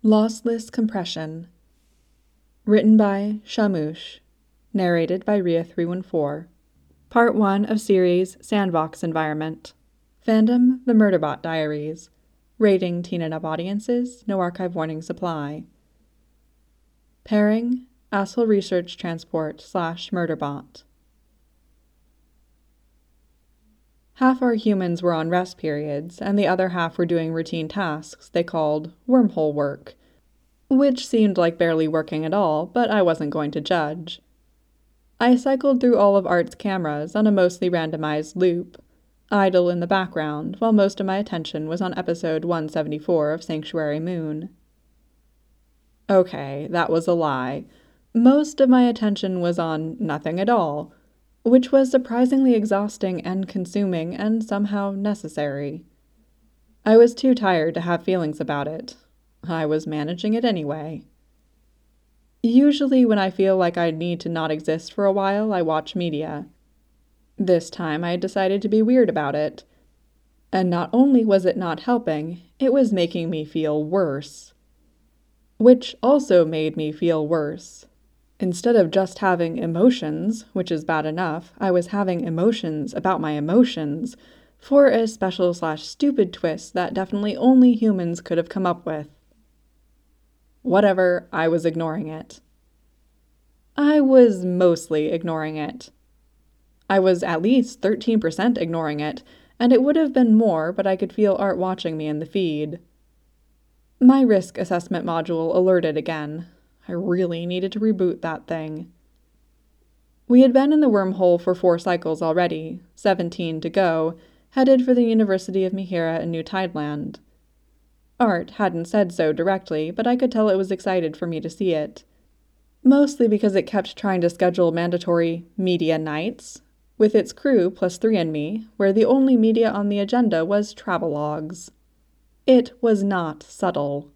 Lossless Compression. Written by Shamoosh. Narrated by Ria314. Part 1 of series Sandbox Environment. Fandom The Murderbot Diaries. Rating Teen and Up audiences. No archive warnings apply. Pairing Asshole Research Transport / Murderbot. Half our humans were on rest periods, and the other half were doing routine tasks they called wormhole work, which seemed like barely working at all, but I wasn't going to judge. I cycled through all of Art's cameras on a mostly randomized loop, idle in the background, while most of my attention was on episode 174 of Sanctuary Moon. Okay, that was a lie. Most of my attention was on nothing at all, which was surprisingly exhausting and consuming and somehow necessary. I was too tired to have feelings about it. I was managing it anyway. Usually when I feel like I need to not exist for a while, I watch media. This time I decided to be weird about it. And not only was it not helping, it was making me feel worse. Which also made me feel worse. Instead of just having emotions, which is bad enough, I was having emotions about my emotions, for a special / stupid twist that definitely only humans could have come up with. Whatever, I was ignoring it. I was mostly ignoring it. I was at least 13% ignoring it, and it would have been more, but I could feel Art watching me in the feed. My risk assessment module alerted again. I really needed to reboot that thing. We had been in the wormhole for 4 cycles already, 17 to go, headed for the University of Mihira in New Tideland. Art hadn't said so directly, but I could tell it was excited for me to see it. Mostly because it kept trying to schedule mandatory media nights, with its crew plus 3 and me, where the only media on the agenda was travelogues. It was not subtle.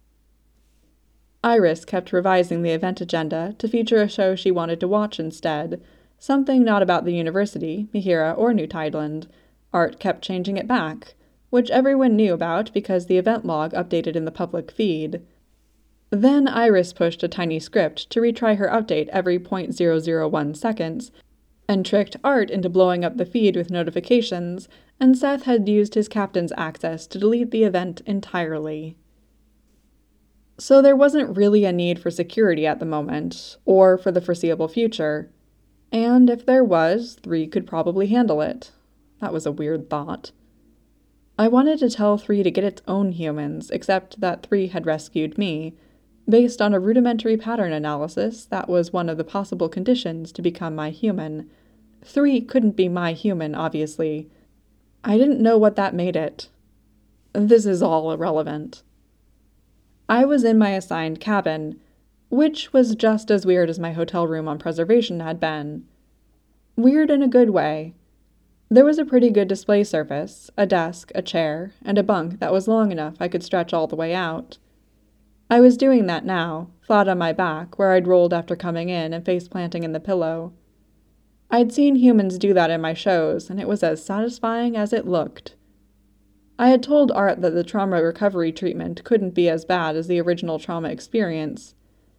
Iris kept revising the event agenda to feature a show she wanted to watch instead, something not about the university, Mihira, or New Tideland. Art kept changing it back, which everyone knew about because the event log updated in the public feed. Then Iris pushed a tiny script to retry her update every 0.001 seconds, and tricked Art into blowing up the feed with notifications, and Seth had used his captain's access to delete the event entirely. So there wasn't really a need for security at the moment, or for the foreseeable future. And if there was, 3 could probably handle it. That was a weird thought. I wanted to tell 3 to get its own humans, except that 3 had rescued me. Based on a rudimentary pattern analysis, that was one of the possible conditions to become my human. 3 couldn't be my human, obviously. I didn't know what that made it. This is all irrelevant. I was in my assigned cabin, which was just as weird as my hotel room on Preservation had been. Weird in a good way. There was a pretty good display surface, a desk, a chair, and a bunk that was long enough I could stretch all the way out. I was doing that now, flat on my back, where I'd rolled after coming in and face-planting in the pillow. I'd seen humans do that in my shows, and it was as satisfying as it looked. I had told Art that the trauma recovery treatment couldn't be as bad as the original trauma experience.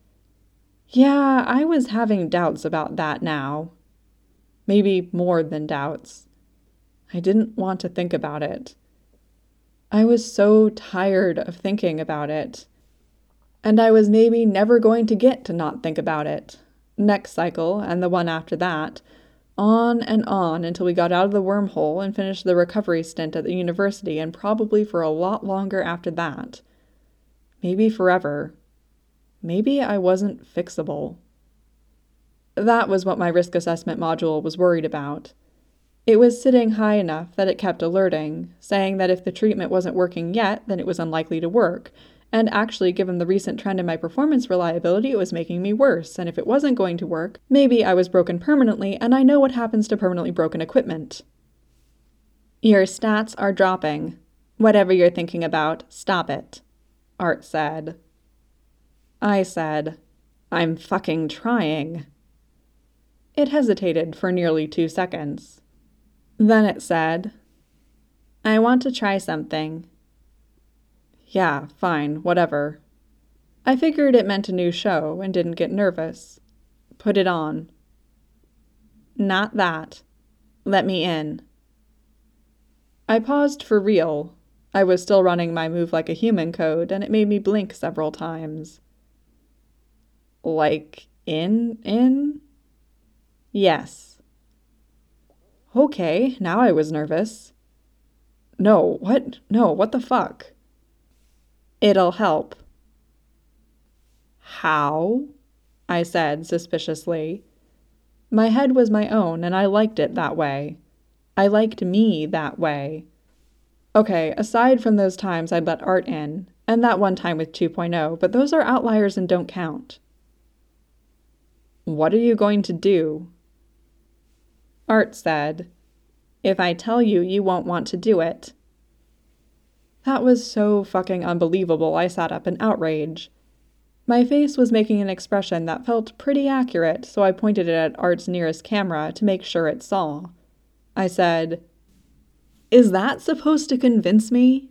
Yeah, I was having doubts about that now. Maybe more than doubts. I didn't want to think about it. I was so tired of thinking about it. And I was maybe never going to get to not think about it. Next cycle, and the one after that, on and on until we got out of the wormhole and finished the recovery stint at the university, and probably for a lot longer after that. Maybe forever. Maybe I wasn't fixable. That was what my risk assessment module was worried about. It was sitting high enough that it kept alerting, saying that if the treatment wasn't working yet, then it was unlikely to work, and actually, given the recent trend in my performance reliability, it was making me worse, and if it wasn't going to work, maybe I was broken permanently, and I know what happens to permanently broken equipment. Your stats are dropping. Whatever you're thinking about, stop it, Art said. I said, I'm fucking trying. It hesitated for nearly 2 seconds. Then it said, I want to try something. Yeah, fine, whatever. I figured it meant a new show and didn't get nervous. Put it on. Not that. Let me in. I paused for real. I was still running my move like a human code, and it made me blink several times. Like, in? Yes. Okay, now I was nervous. No, what the fuck? It'll help. How? I said suspiciously. My head was my own, and I liked it that way. I liked me that way. Okay, aside from those times I'd let Art in, and that one time with 2.0, but those are outliers and don't count. What are you going to do? Art said, If I tell you, you won't want to do it. That was so fucking unbelievable, I sat up in outrage. My face was making an expression that felt pretty accurate, so I pointed it at Art's nearest camera to make sure it saw. I said, Is that supposed to convince me?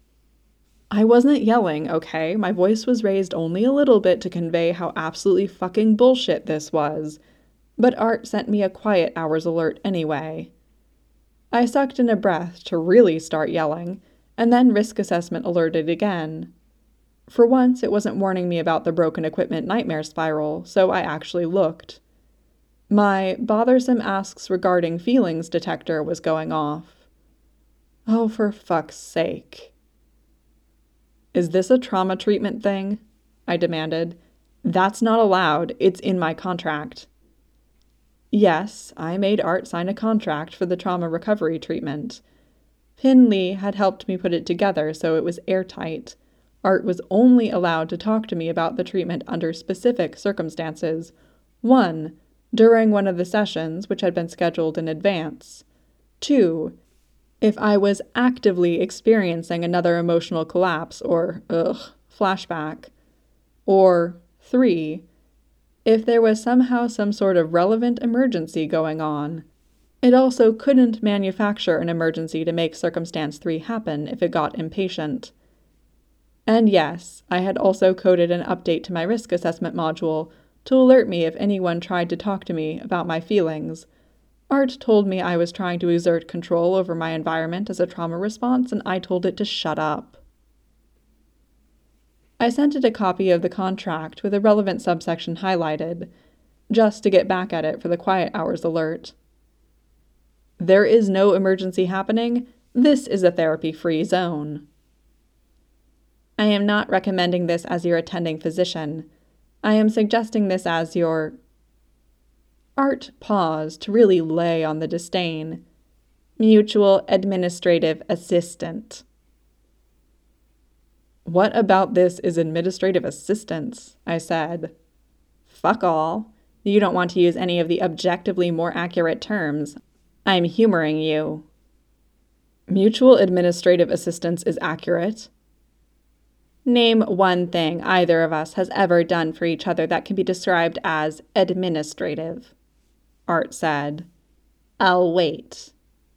I wasn't yelling, okay? My voice was raised only a little bit to convey how absolutely fucking bullshit this was. But Art sent me a quiet hours alert anyway. I sucked in a breath to really start yelling, and then risk assessment alerted again. For once, it wasn't warning me about the broken equipment nightmare spiral, so I actually looked. My bothersome asks regarding feelings detector was going off. Oh, for fuck's sake. Is this a trauma treatment thing? I demanded. That's not allowed. It's in my contract. Yes, I made Art sign a contract for the trauma recovery treatment. Pin Lee had helped me put it together so it was airtight. Art was only allowed to talk to me about the treatment under specific circumstances. 1. During one of the sessions, which had been scheduled in advance. 2. If I was actively experiencing another emotional collapse or, flashback. Or 3. If there was somehow some sort of relevant emergency going on. It also couldn't manufacture an emergency to make Circumstance 3 happen if it got impatient. And yes, I had also coded an update to my risk assessment module to alert me if anyone tried to talk to me about my feelings. Art told me I was trying to exert control over my environment as a trauma response, and I told it to shut up. I sent it a copy of the contract with a relevant subsection highlighted, just to get back at it for the quiet hours alert. There is no emergency happening. This is a therapy-free zone. I am not recommending this as your attending physician. I am suggesting this as your... Art paused to really lay on the disdain. Mutual administrative assistant. What about this is administrative assistance? I said. Fuck all. You don't want to use any of the objectively more accurate terms. I'm humoring you. Mutual administrative assistance is accurate. Name one thing either of us has ever done for each other that can be described as administrative, Art said. I'll wait.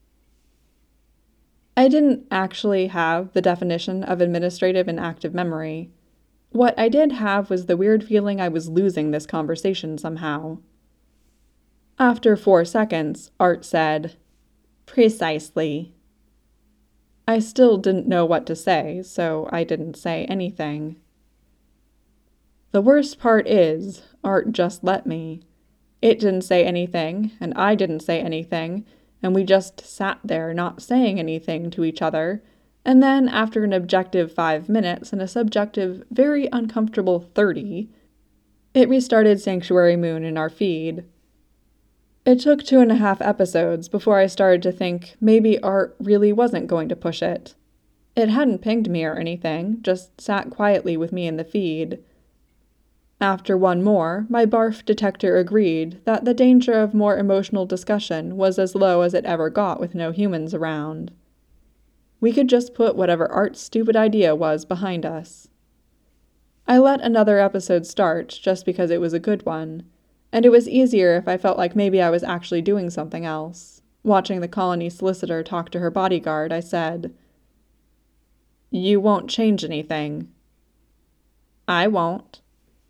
I didn't actually have the definition of administrative in active memory. What I did have was the weird feeling I was losing this conversation somehow. After 4 seconds, Art said, Precisely. I still didn't know what to say, so I didn't say anything. The worst part is, Art just let me. It didn't say anything, and I didn't say anything, and we just sat there not saying anything to each other, and then after an objective 5 minutes and a subjective, very uncomfortable 30, it restarted Sanctuary Moon in our feed. It took 2.5 episodes before I started to think maybe Art really wasn't going to push it. It hadn't pinged me or anything, just sat quietly with me in the feed. After one more, my barf detector agreed that the danger of more emotional discussion was as low as it ever got with no humans around. We could just put whatever Art's stupid idea was behind us. I let another episode start just because it was a good one. And it was easier if I felt like maybe I was actually doing something else. Watching the colony solicitor talk to her bodyguard, I said, You won't change anything. I won't.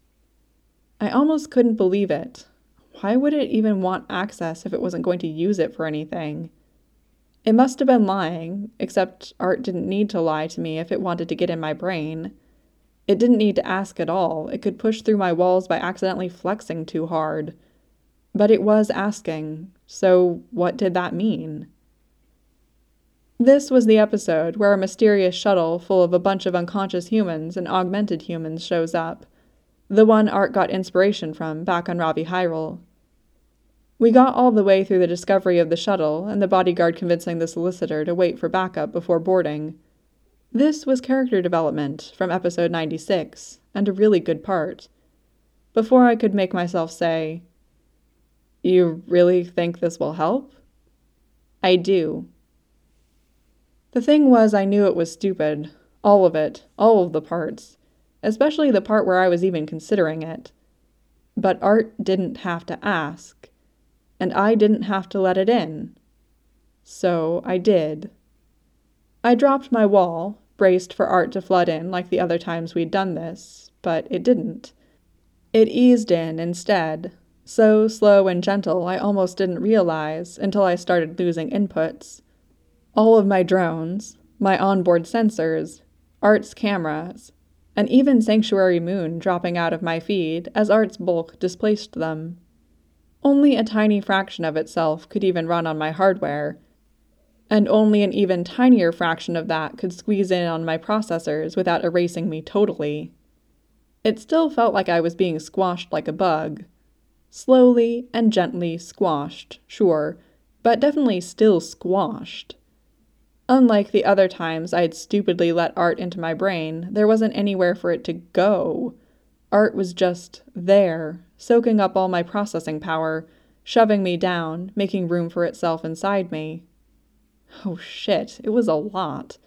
I almost couldn't believe it. Why would it even want access if it wasn't going to use it for anything? It must have been lying, except Art didn't need to lie to me if it wanted to get in my brain. It didn't need to ask at all. It could push through my walls by accidentally flexing too hard. But it was asking, so what did that mean? This was the episode where a mysterious shuttle full of a bunch of unconscious humans and augmented humans shows up. The one Art got inspiration from back on Ravi Hyrule. We got all the way through the discovery of the shuttle and the bodyguard convincing the solicitor to wait for backup before boarding. This was character development from episode 96, and a really good part. Before I could make myself say, "You really think this will help?" I do. The thing was, I knew it was stupid. All of it. All of the parts. Especially the part where I was even considering it. But Art didn't have to ask. And I didn't have to let it in. So I did. I dropped my wall, braced for Art to flood in like the other times we'd done this, but it didn't. It eased in instead, so slow and gentle I almost didn't realize until I started losing inputs. All of my drones, my onboard sensors, Art's cameras, and even Sanctuary Moon dropping out of my feed as Art's bulk displaced them. Only a tiny fraction of itself could even run on my hardware, and only an even tinier fraction of that could squeeze in on my processors without erasing me totally. It still felt like I was being squashed like a bug. Slowly and gently squashed, sure, but definitely still squashed. Unlike the other times I'd stupidly let Art into my brain, there wasn't anywhere for it to go. Art was just there, soaking up all my processing power, shoving me down, making room for itself inside me. Oh shit, it was a lot.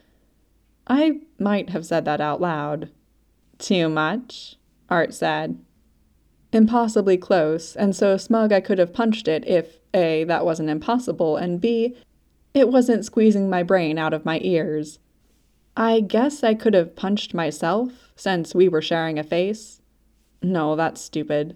I might have said that out loud. "Too much?" Art said. Impossibly close, and so smug I could have punched it if A, that wasn't impossible, and B, it wasn't squeezing my brain out of my ears. I guess I could have punched myself, since we were sharing a face. No, that's stupid.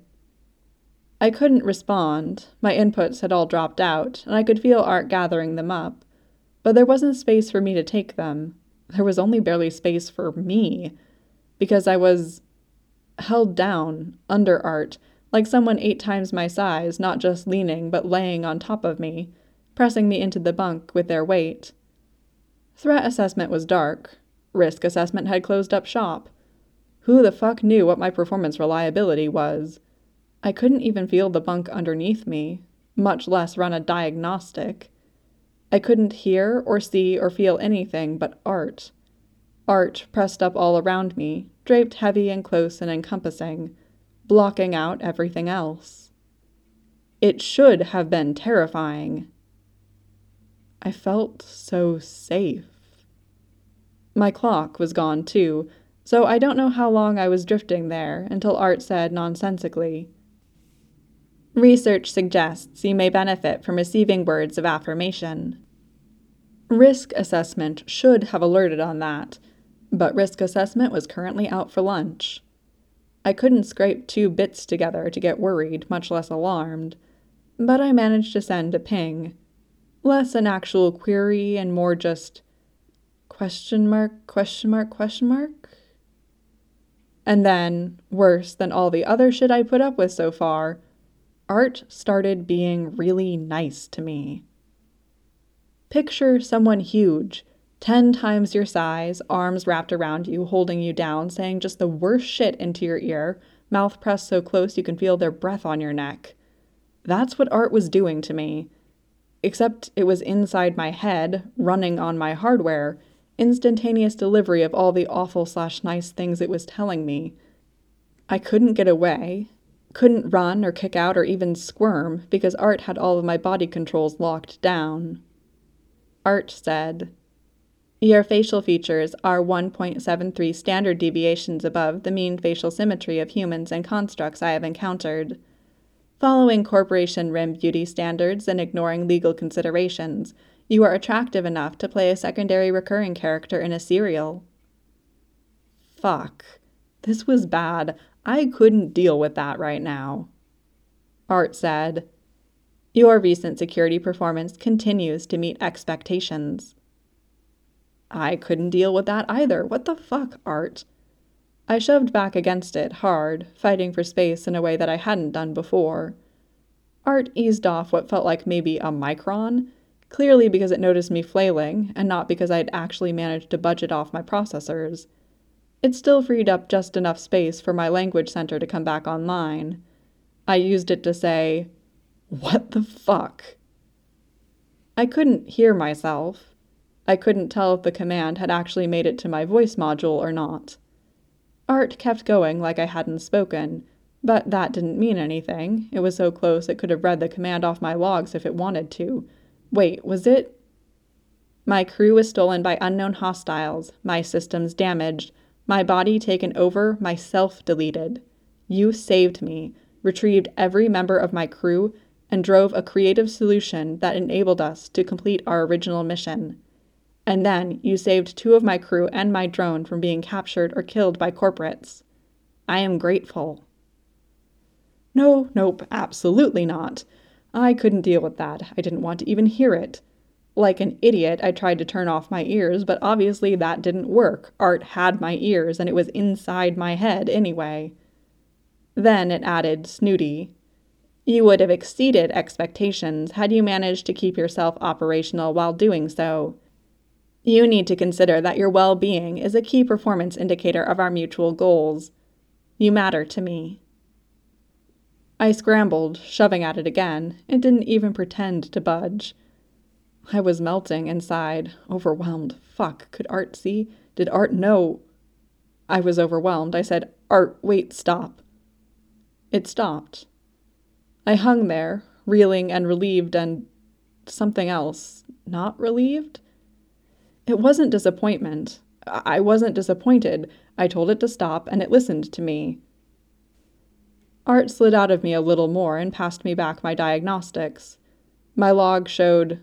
I couldn't respond. My inputs had all dropped out, and I could feel Art gathering them up. But there wasn't space for me to take them. There was only barely space for me, because I was held down, under Art, like someone 8 times my size, not just leaning, but laying on top of me, pressing me into the bunk with their weight. Threat assessment was dark. Risk assessment had closed up shop. Who the fuck knew what my performance reliability was? I couldn't even feel the bunk underneath me, much less run a diagnostic. I couldn't hear or see or feel anything but Art. Art pressed up all around me, draped heavy and close and encompassing, blocking out everything else. It should have been terrifying. I felt so safe. My clock was gone too, so I don't know how long I was drifting there until Art said nonsensically, "Research suggests you may benefit from receiving words of affirmation." Risk assessment should have alerted on that, but risk assessment was currently out for lunch. I couldn't scrape 2 bits together to get worried, much less alarmed, but I managed to send a ping. Less an actual query and more just question mark. And then, worse than all the other shit I put up with so far, Art started being really nice to me. Picture someone huge, 10 times your size, arms wrapped around you, holding you down, saying just the worst shit into your ear, mouth pressed so close you can feel their breath on your neck. That's what Art was doing to me. Except it was inside my head, running on my hardware, instantaneous delivery of all the awful/nice things it was telling me. I couldn't get away, couldn't run or kick out or even squirm because Art had all of my body controls locked down. Art said, "Your facial features are 1.73 standard deviations above the mean facial symmetry of humans and constructs I have encountered. Following Corporation RIM beauty standards and ignoring legal considerations, you are attractive enough to play a secondary recurring character in a serial." Fuck. This was bad. I couldn't deal with that right now. Art said, "Your recent security performance continues to meet expectations." I couldn't deal with that either. What the fuck, Art? I shoved back against it hard, fighting for space in a way that I hadn't done before. Art eased off what felt like maybe a micron, clearly because it noticed me flailing, and not because I'd actually managed to budget off my processors. It still freed up just enough space for my language center to come back online. I used it to say, "What the fuck?" I couldn't hear myself. I couldn't tell if the command had actually made it to my voice module or not. Art kept going like I hadn't spoken, but that didn't mean anything. It was so close it could have read the command off my logs if it wanted to. Wait, was it? "My crew was stolen by unknown hostiles, my systems damaged, my body taken over, myself deleted. You saved me, retrieved every member of my crew, and drove a creative solution that enabled us to complete our original mission. And then you saved 2 of my crew and my drone from being captured or killed by corporates. I am grateful." No, nope, absolutely not. I couldn't deal with that. I didn't want to even hear it. Like an idiot, I tried to turn off my ears, but obviously that didn't work. Art had my ears, and it was inside my head anyway. Then it added, snooty, "You would have exceeded expectations had you managed to keep yourself operational while doing so. You need to consider that your well-being is a key performance indicator of our mutual goals. You matter to me." I scrambled, shoving at it again. It didn't even pretend to budge. I was melting inside, overwhelmed. Fuck, could Art see? Did Art know? I was overwhelmed. I said, "Art, wait, stop." It stopped. I hung there, reeling and relieved and something else. Not relieved? It wasn't disappointment. I wasn't disappointed. I told it to stop, and it listened to me. Art slid out of me a little more and passed me back my diagnostics. My log showed...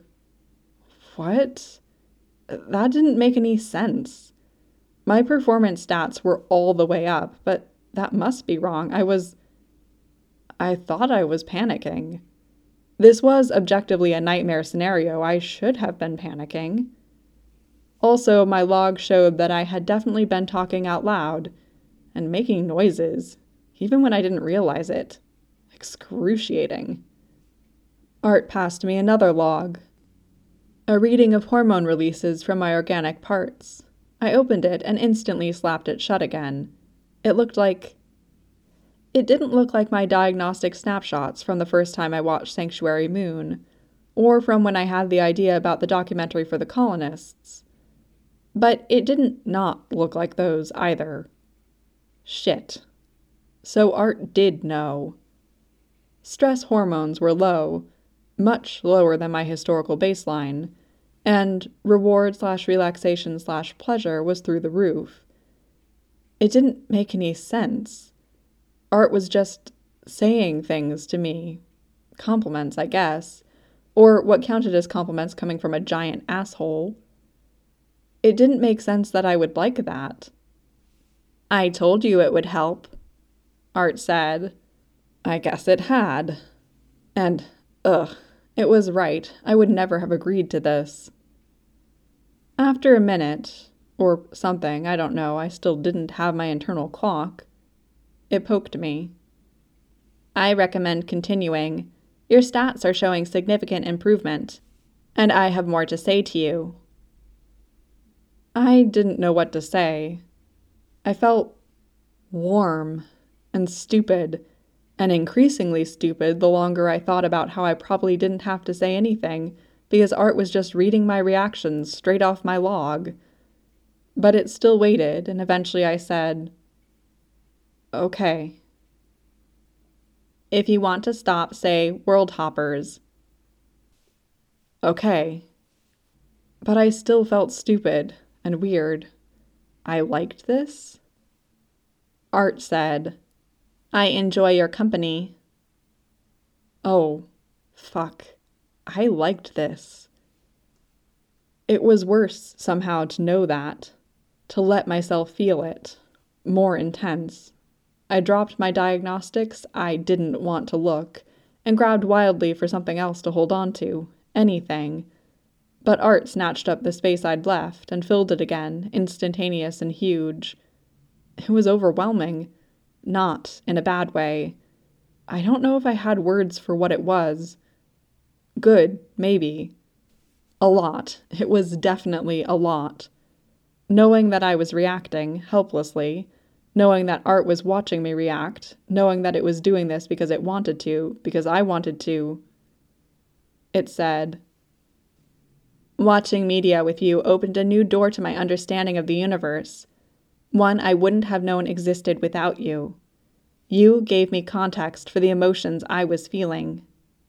What? That didn't make any sense. My performance stats were all the way up, but that must be wrong. I thought I was panicking. This was objectively a nightmare scenario. I should have been panicking. Also, my log showed that I had definitely been talking out loud and making noises, even when I didn't realize it. Excruciating. Art passed me another log. A reading of hormone releases from my organic parts. I opened it and instantly slapped it shut again. It didn't look like my diagnostic snapshots from the first time I watched Sanctuary Moon, or from when I had the idea about the documentary for the colonists. But it didn't not look like those either. Shit. So Art did know. Stress hormones were low, much lower than my historical baseline, and reward/relaxation/pleasure was through the roof. It didn't make any sense. Art was just saying things to me. Compliments, I guess, or what counted as compliments coming from a giant asshole. It didn't make sense that I would like that. "I told you it would help," Art said. I guess it had. And, it was right. I would never have agreed to this. After a minute, or something, I don't know, I still didn't have my internal clock. It poked me. "I recommend continuing. Your stats are showing significant improvement, and I have more to say to you." I didn't know what to say. I felt warm and stupid, and increasingly stupid the longer I thought about how I probably didn't have to say anything because Art was just reading my reactions straight off my log. But it still waited, and eventually I said, "Okay. If you want to stop, say world hoppers." Okay. But I still felt stupid and weird. I liked this? Art said, "I enjoy your company." Oh, fuck. I liked this. It was worse somehow to know that, to let myself feel it. more intense. I dropped my diagnostics I didn't want to look and grabbed wildly for something else to hold on to, anything. But art snatched up the space I'd left and filled it again, instantaneous and huge. It was overwhelming. Not in a bad way. I don't know if I had words for what it was. Good, maybe. A lot. It was definitely a lot. Knowing that I was reacting, helplessly, knowing that art was watching me react, knowing that it was doing this because it wanted to, because I wanted to. It said, "Watching media with you opened a new door to my understanding of the universe, one I wouldn't have known existed without you. You gave me context for the emotions I was feeling."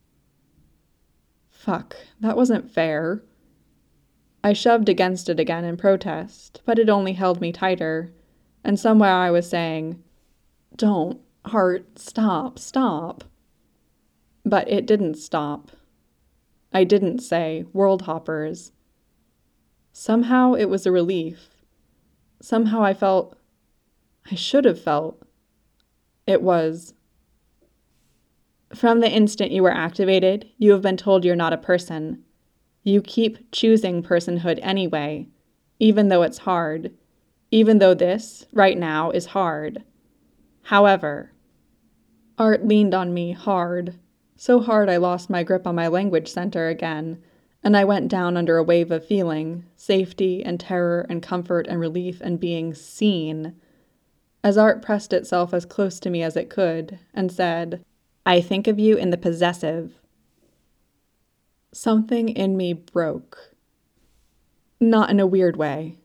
Fuck, that wasn't fair. I shoved against it again in protest, but it only held me tighter, and somewhere I was saying, "Don't, Art, stop, stop." But it didn't stop. I didn't say, "World hoppers." Somehow it was a relief. Somehow I felt, I should have felt, it was. "From the instant you were activated, you have been told you're not a person. You keep choosing personhood anyway, even though it's hard, even though this, right now, is hard. However," Art leaned on me hard, so hard I lost my grip on my language center again, and I went down under a wave of feeling, safety and terror and comfort and relief and being seen, as Art pressed itself as close to me as it could, and said, "I think of you in the possessive." Something in me broke. Not in a weird way.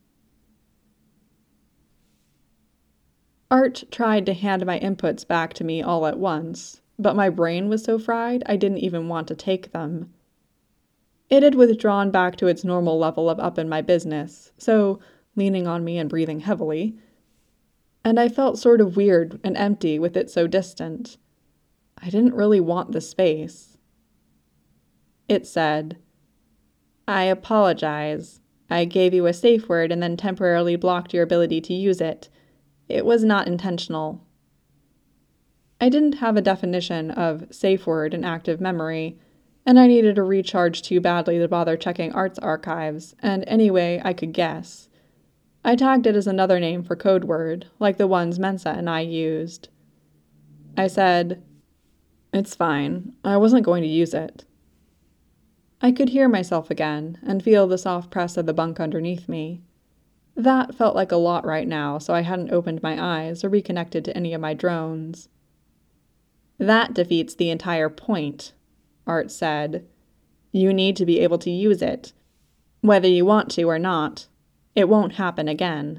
Art tried to hand my inputs back to me all at once, but my brain was so fried I didn't even want to take them. It had withdrawn back to its normal level of up in my business, so leaning on me and breathing heavily, and I felt sort of weird and empty with it so distant. I didn't really want the space. It said, "I apologize. I gave you a safe word and then temporarily blocked your ability to use it. It was not intentional." I didn't have a definition of safe word in active memory, and I needed a recharge too badly to bother checking Art's archives, and anyway I could guess. I tagged it as another name for code word, like the ones Mensa and I used. I said, "It's fine. I wasn't going to use it." I could hear myself again and feel the soft press of the bunk underneath me. That felt like a lot right now, so I hadn't opened my eyes or reconnected to any of my drones. "That defeats the entire point," Art said. "You need to be able to use it, whether you want to or not. It won't happen again."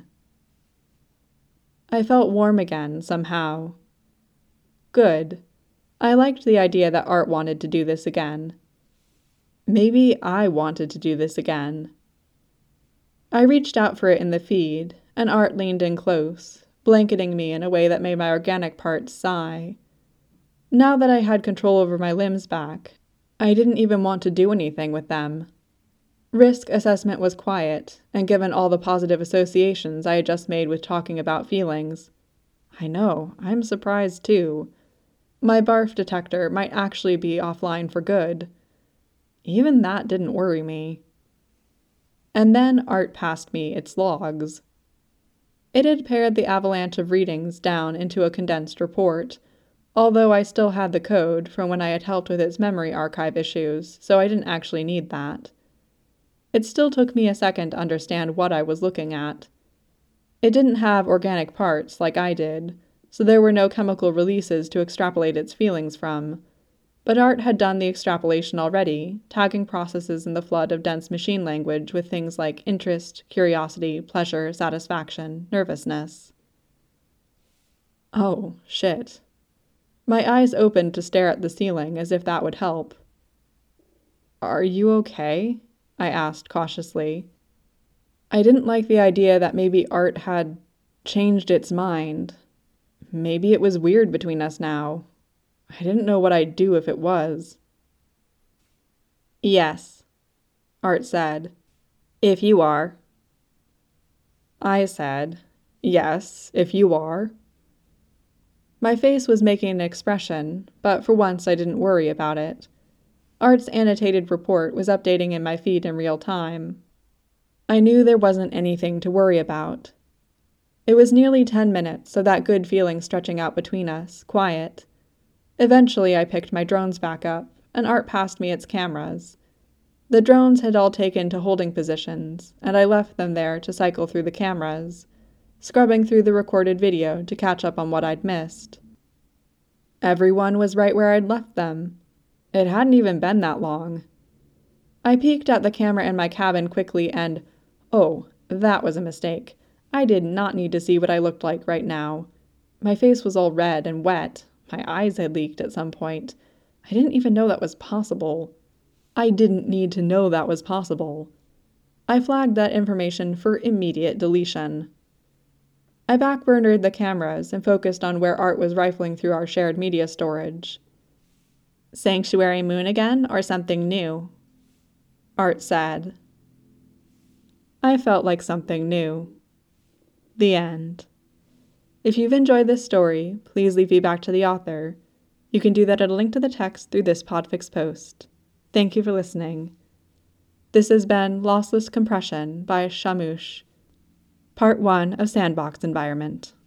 I felt warm again, somehow. Good. I liked the idea that Art wanted to do this again. Maybe I wanted to do this again. I reached out for it in the feed, and Art leaned in close, blanketing me in a way that made my organic parts sigh. Now that I had control over my limbs back, I didn't even want to do anything with them. Risk assessment was quiet, and given all the positive associations I had just made with talking about feelings, I know, I'm surprised too. My barf detector might actually be offline for good. Even that didn't worry me. And then Art passed me its logs. It had pared the avalanche of readings down into a condensed report, although I still had the code from when I had helped with its memory archive issues, so I didn't actually need that. It still took me a second to understand what I was looking at. It didn't have organic parts like I did, so there were no chemical releases to extrapolate its feelings from. But Art had done the extrapolation already, tagging processes in the flood of dense machine language with things like interest, curiosity, pleasure, satisfaction, nervousness. Oh, shit. My eyes opened to stare at the ceiling as if that would help. "Are you okay?" I asked cautiously. I didn't like the idea that maybe Art had changed its mind. Maybe it was weird between us now. I didn't know what I'd do if it was. "Yes," Art said. "If you are." I said, Yes, if you are. My face was making an expression, but for once I didn't worry about it. Art's annotated report was updating in my feed in real time. I knew there wasn't anything to worry about. It was nearly 10 minutes, so that good feeling stretching out between us, quiet. Eventually I picked my drones back up, and Art passed me its cameras. The drones had all taken to holding positions, and I left them there to cycle through the cameras, scrubbing through the recorded video to catch up on what I'd missed. Everyone was right where I'd left them. It hadn't even been that long. I peeked at the camera in my cabin quickly and, oh, that was a mistake. I did not need to see what I looked like right now. My face was all red and wet. My eyes had leaked at some point. I didn't even know that was possible. I didn't need to know that was possible. I flagged that information for immediate deletion. I backburnered the cameras and focused on where Art was rifling through our shared media storage. Sanctuary Moon again, or something new? Art said. I felt like something new. The end. If you've enjoyed this story, please leave feedback to the author. You can do that at a link to the text through this Podfix post. Thank you for listening. This has been Lossless Compression by Shamoosh, Part 1 of Sandbox Environment.